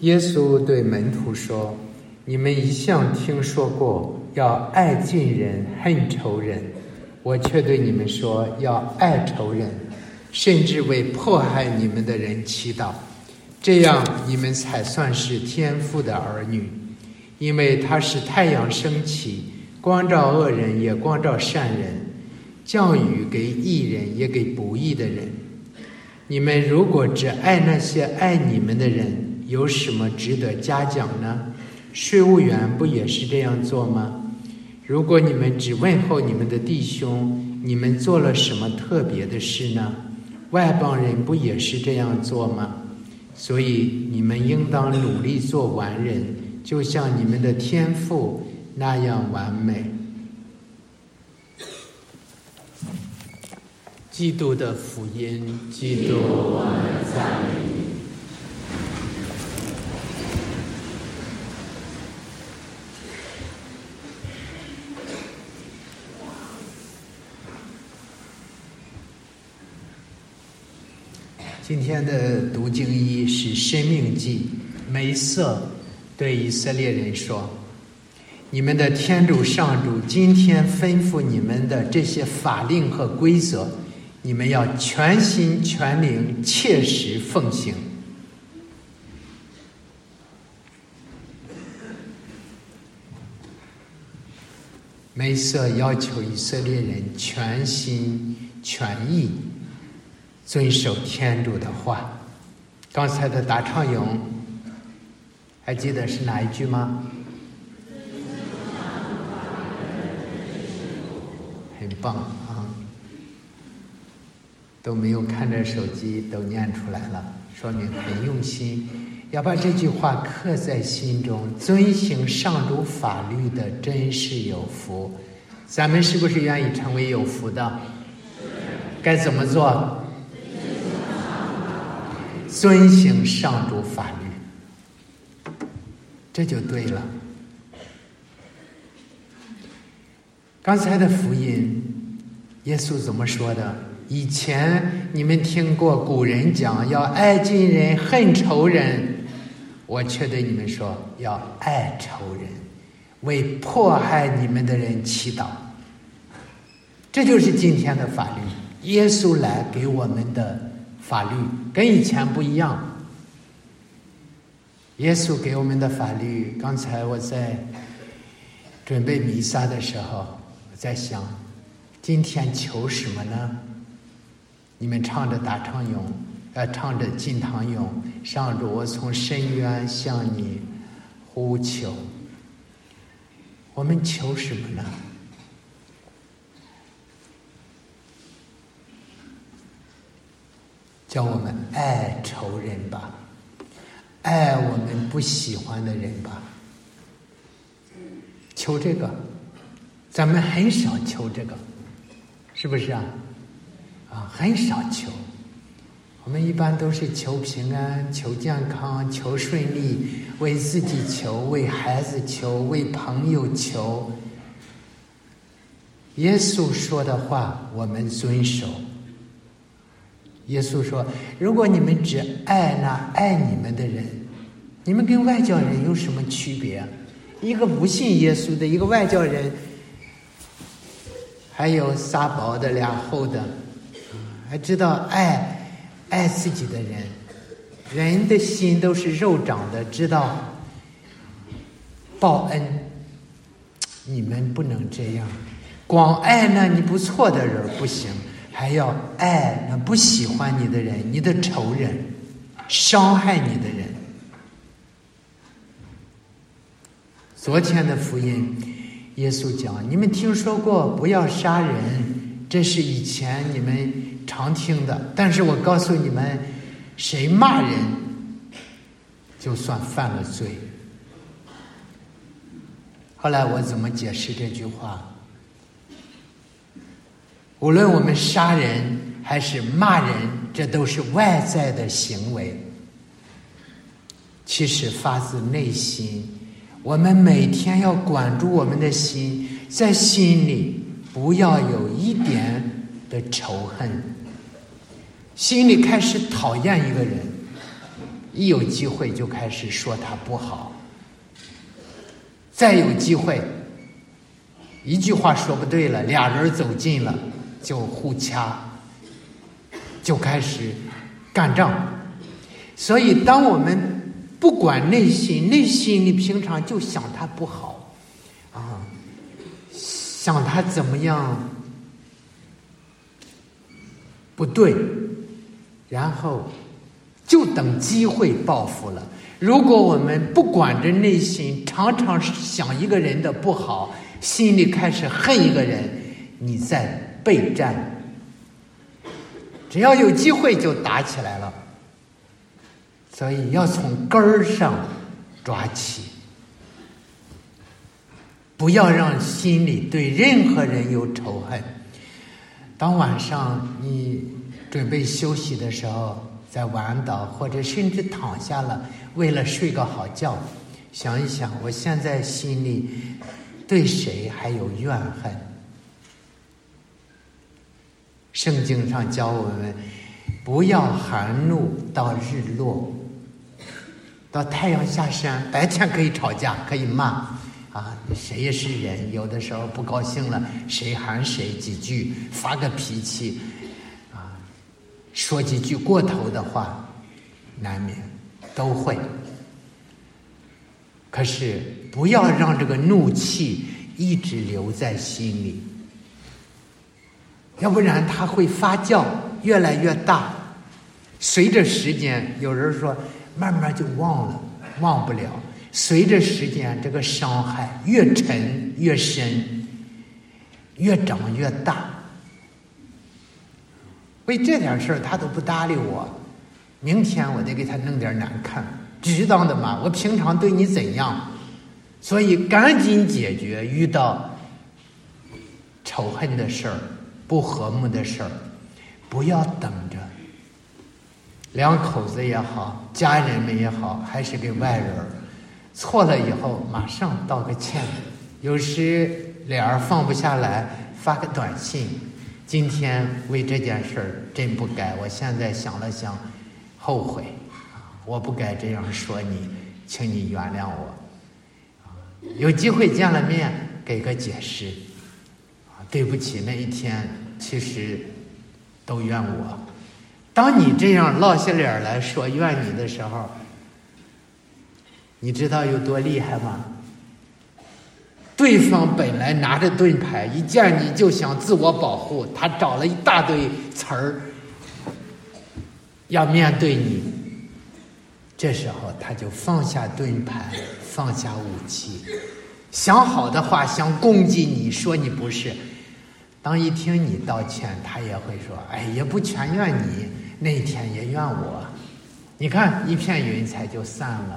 耶稣对门徒说：你们一向听说过要爱近人恨仇人，我却对你们说要爱仇人，甚至为迫害你们的人祈祷，这样你们才算是天父的儿女。因为他使太阳升起，光照恶人也光照善人，降雨给义人也给不义的人。你们如果只爱那些爱你们的人，有什么值得嘉奖呢？税务员不也是这样做吗？如果你们只问候你们的弟兄，你们做了什么特别的事呢？外邦人不也是这样做吗？所以你们应当努力做完人，就像你们的天父那样完美。基督的福音，基督，我们赞美你。今天的读经一是《申命记》，梅瑟对以色列人说：你们的天主上主今天吩咐你们的这些法令和规则，你们要全心全灵切实奉行。梅瑟要求以色列人全心全意遵守天主的话。刚才的答唱咏还记得是哪一句吗？很棒啊，都没有看着手机都念出来了，说明很用心，要把这句话刻在心中。遵行上主法律的真是有福。咱们是不是愿意成为有福的？该怎么做？遵行上主法律，这就对了。刚才的福音，耶稣怎么说的？以前你们听过古人讲要爱近人恨仇人，我却对你们说要爱仇人，为迫害你们的人祈祷。这就是今天的法律，耶稣来给我们的法律跟以前不一样。耶稣给我们的法律，刚才我在准备弥撒的时候，我在想今天求什么呢？你们唱着答唱咏，唱着进堂咏，上主，我从深渊向你呼求。我们求什么呢？叫我们爱仇人吧，爱我们不喜欢的人吧。求这个，咱们很少求这个，是不是啊？很少求。我们一般都是求平安、求健康、求顺利，为自己求，为孩子求，为朋友求。耶稣说的话我们遵守。耶稣说，如果你们只爱那爱你们的人，你们跟外教人有什么区别？一个不信耶稣的，一个外教人，还有撒薄的俩厚的，还知道爱自己的人。人的心都是肉长的，知道报恩。你们不能这样，光爱那你不错的人不行，还要爱那不喜欢你的人，你的仇人，伤害你的人。昨天的福音，耶稣讲，你们听说过不要杀人，这是以前你们常听的，但是我告诉你们，谁骂人就算犯了罪。后来我怎么解释这句话？无论我们杀人还是骂人，这都是外在的行为，其实发自内心。我们每天要管住我们的心，在心里不要有一点的仇恨，心里开始讨厌一个人， 一有机会就开始说他不好，再有机会一句话说不对了，俩人走近了就互掐，就开始干仗。所以当我们不管内心里平常就想他不好啊，想他怎么样不对，然后就等机会报复了。如果我们不管着内心，常常想一个人的不好，心里开始恨一个人，你在备战，只要有机会就打起来了。所以要从根儿上抓起，不要让心里对任何人有仇恨。当晚上你准备休息的时候，在晚岛或者甚至躺下了，为了睡个好觉，想一想，我现在心里对谁还有怨恨？圣经上教我们不要含怒到日落，到太阳下山。白天可以吵架，可以骂啊，谁也是人，有的时候不高兴了，谁喊谁几句，发个脾气啊，说几句过头的话，难免都会。可是不要让这个怒气一直留在心里，要不然它会发酵，越来越大。随着时间，有人说慢慢就忘了，忘不了。随着时间，这个伤害越沉越深，越长越大。为这点事儿他都不搭理我，明天我得给他弄点难看，知道的嘛，我平常对你怎样，所以赶紧解决遇到仇恨的事儿、不和睦的事儿，不要等着。两口子也好，家人们也好，还是给外人，错了以后马上道个歉。有时脸儿放不下来，发个短信，今天为这件事儿真不该，我现在想了想后悔，我不该这样说你，请你原谅我。有机会见了面给个解释，对不起，那一天其实都怨我。当你这样落下脸来说怨你的时候，你知道有多厉害吗？对方本来拿着盾牌，一见你就想自我保护，他找了一大堆词儿要面对你，这时候他就放下盾牌，放下武器，想好的话想攻击你，说你不是。当一听你道歉，他也会说，哎，也不全怨你，那天也怨我。你看一片云彩就散了。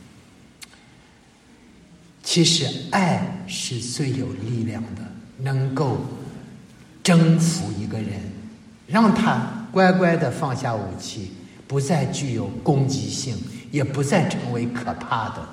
其实爱是最有力量的，能够征服一个人，让他乖乖地放下武器，不再具有攻击性，也不再成为可怕的。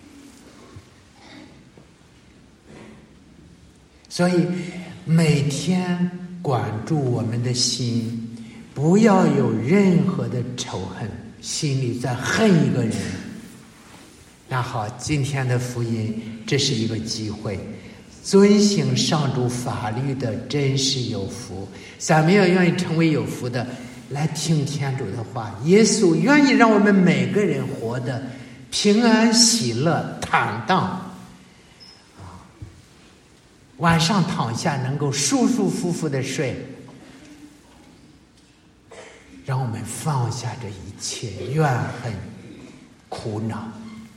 所以每天管住我们的心，不要有任何的仇恨，心里再恨一个人。那好，今天的福音，这是一个机会，遵行上主法律的真是有福。咱们要愿意成为有福的，来听天主的话。耶稣愿意让我们每个人活得平安喜乐坦荡，晚上躺下能够舒舒服服的睡。让我们放下这一切怨恨苦恼。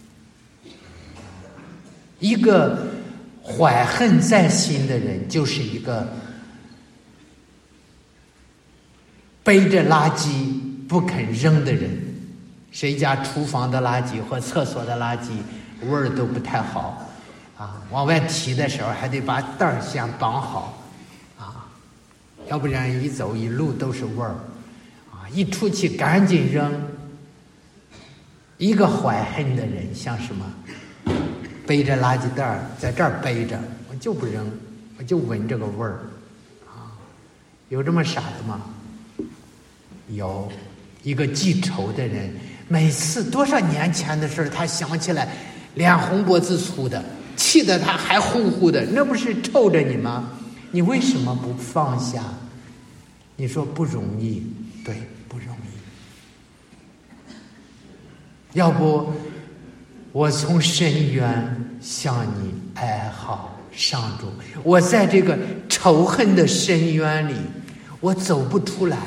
一个怀恨在心的人，就是一个背着垃圾不肯扔的人。谁家厨房的垃圾或厕所的垃圾味儿都不太好啊，往外提的时候还得把袋儿先绑好啊，要不然一走一路都是味儿啊，一出去赶紧扔。一个怀恨的人像什么？背着垃圾袋在这儿背着，我就不扔，我就闻这个味儿啊，有这么傻的吗？有。一个记仇的人每次多少年前的事他想起来脸红脖子粗的，气得他还呼呼的，那不是臭着你吗？你为什么不放下？你说不容易，对，不容易。要不我从深渊向你哀嚎，上主，我在这个仇恨的深渊里，我走不出来。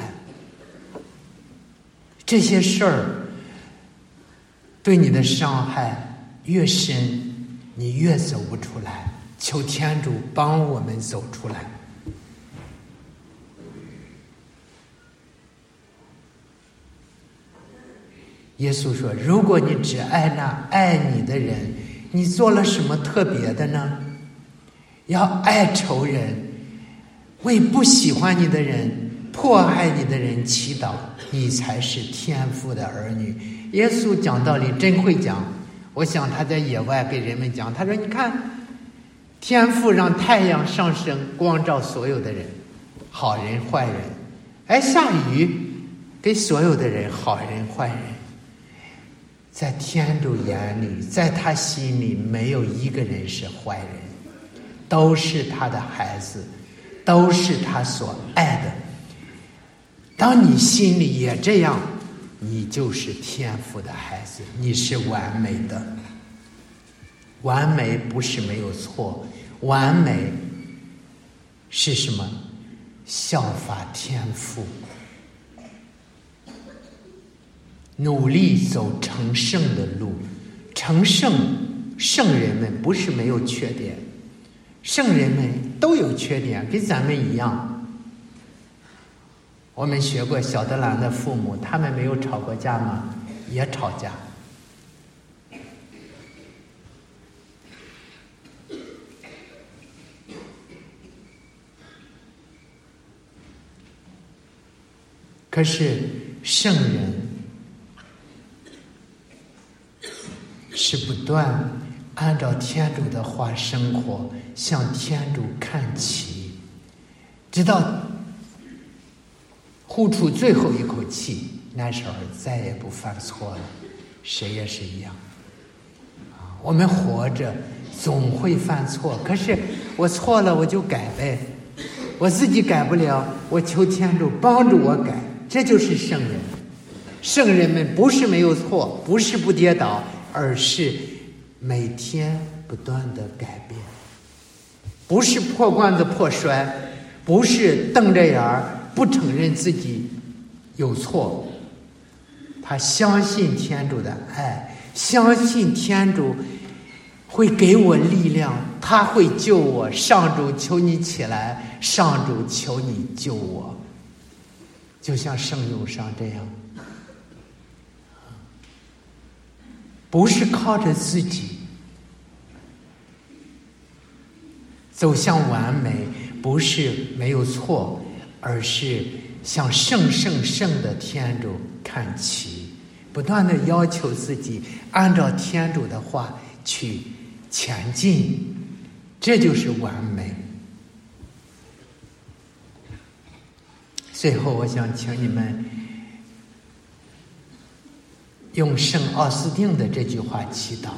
这些事儿对你的伤害越深，你越走不出来。求天主帮我们走出来。耶稣说，如果你只爱那爱你的人，你做了什么特别的呢？要爱仇人，为不喜欢你的人、迫害你的人祈祷，你才是天父的儿女。耶稣讲道理真会讲，我想他在野外给人们讲，他说你看，天父让太阳上升，光照所有的人，好人坏人，哎，下雨给所有的人，好人坏人。在天主眼里，在他心里，没有一个人是坏人，都是他的孩子，都是他所爱的。当你心里也这样，你就是天父的孩子，你是完美的。完美不是没有错，完美是什么？效法天父，努力走成圣的路。成圣，圣人们不是没有缺点，圣人们都有缺点，跟咱们一样。我们学过小德兰的父母，他们没有吵过架吗？也吵架。可是圣人是不断按照天主的话生活，向天主看齐，直到呼出最后一口气，那时候再也不犯错了。谁也是一样。我们活着总会犯错，可是我错了我就改呗，我自己改不了，我求天主帮助我改。这就是圣人。圣人们不是没有错，不是不跌倒，而是每天不断的改变，不是破罐子破摔，不是瞪着眼儿不承认自己有错。他相信天主的爱，相信天主会给我力量，他会救我。上主求你起来，上主求你救我。就像圣咏上这样，不是靠着自己走向完美，不是没有错，而是向圣的天主看齐，不断的要求自己按照天主的话去前进，这就是完美。最后我想请你们用圣奥斯定的这句话祈祷：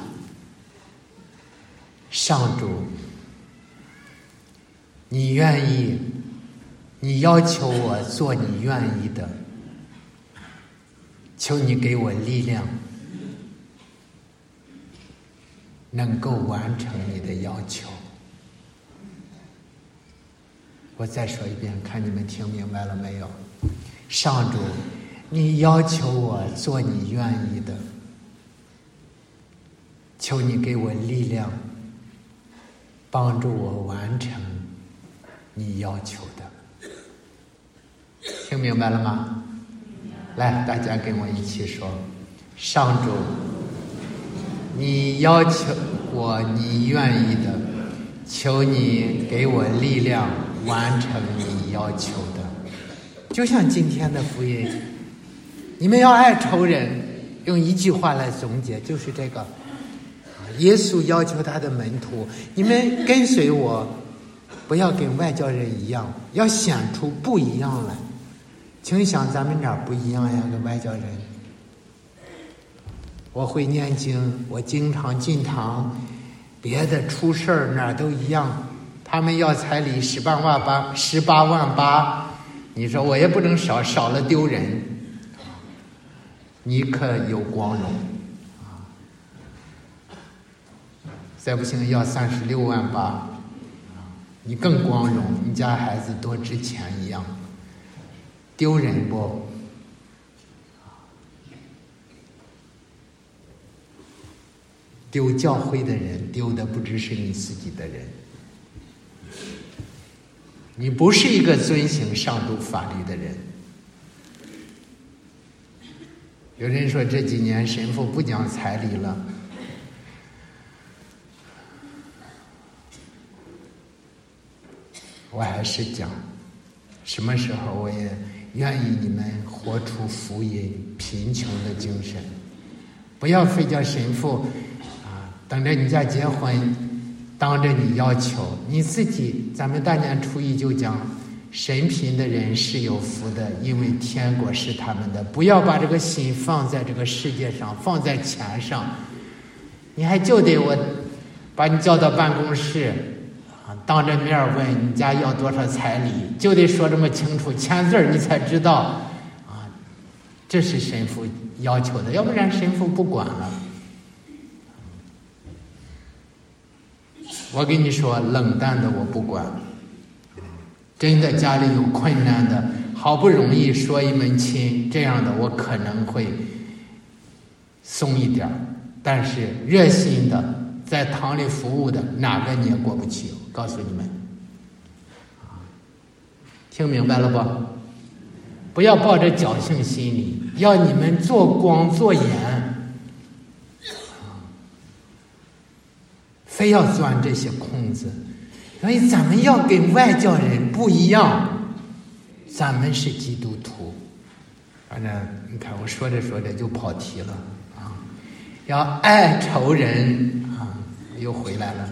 上主，你愿意，你要求我做你愿意的，求你给我力量，能够完成你的要求。我再说一遍，看你们听明白了没有？上主，你要求我做你愿意的，求你给我力量，帮助我完成你要求的。听明白了吗？来，大家跟我一起说：上主，你要求我你愿意的，求你给我力量完成你要求的。就像今天的福音，你们要爱仇人，用一句话来总结，就是这个：耶稣要求他的门徒，你们跟随我，不要跟外教人一样，要显出不一样来。请想咱们哪儿不一样呀？跟外教人我会念经，我经常进堂，别的出事儿哪儿都一样。他们要彩礼18万8，你说我也不能少了丢人。你可有光荣啊！再不行要36万8，你更光荣，你家孩子多值钱一样，丢人不？丢教会的人，丢的不只是你自己的人。你不是一个遵行上主法律的人。有人说这几年神父不讲彩礼了，我还是讲，什么时候我也愿意你们活出福音贫穷的精神，不要非叫神父等着你家结婚，当着你要求，你自己，咱们大年初一就讲，神贫的人是有福的，因为天国是他们的。不要把这个心放在这个世界上，放在钱上。你还就得我把你叫到办公室当着面问你家要多少彩礼，就得说这么清楚，签字你才知道这是神父要求的，要不然神父不管了。我跟你说，冷淡的我不管，真的家里有困难的，好不容易说一门亲，这样的我可能会松一点，但是热心的在堂里服务的，哪个你也过不去，我告诉你们。听明白了不？不要抱着侥幸心理，要你们做光做盐，非要钻这些空子。所以咱们要跟外教人不一样，咱们是基督徒。反正你看我说着说着就跑题了要爱仇人又回来了。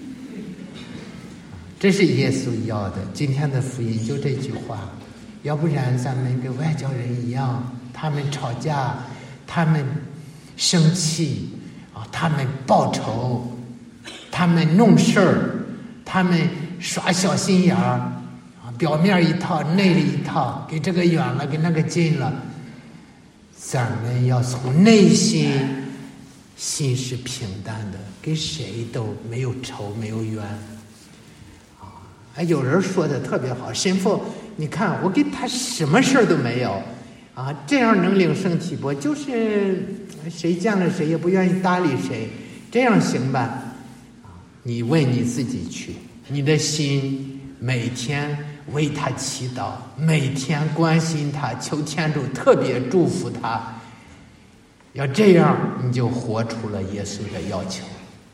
这是耶稣要的，今天的福音就这句话。要不然咱们跟外教人一样，他们吵架，他们生气他们报仇，他们弄事儿，他们耍小心眼儿表面一套内里一套，给这个远了给那个近了。咱们要从内心，心是平淡的，跟谁都没有仇没有冤有人说的特别好，神父你看我跟他什么事儿都没有这样能领圣体不？就是谁见了谁也不愿意搭理谁，这样行吧？你问你自己去，你的心每天为他祈祷，每天关心他，求天主特别祝福他，要这样你就活出了耶稣的要求。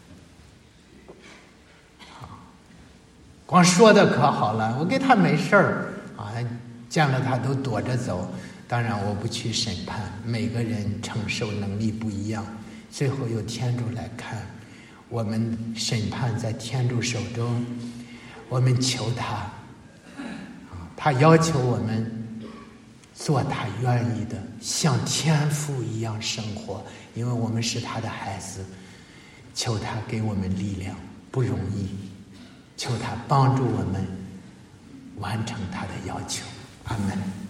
光说的可好了，我跟他没事儿见了他都躲着走。当然我不去审判，每个人承受能力不一样，最后由天主来看，我们审判在天主手中，我们求他他要求我们做他愿意的，像天父一样生活，因为我们是他的孩子，求他给我们力量，不容易，求他帮助我们完成他的要求。阿们。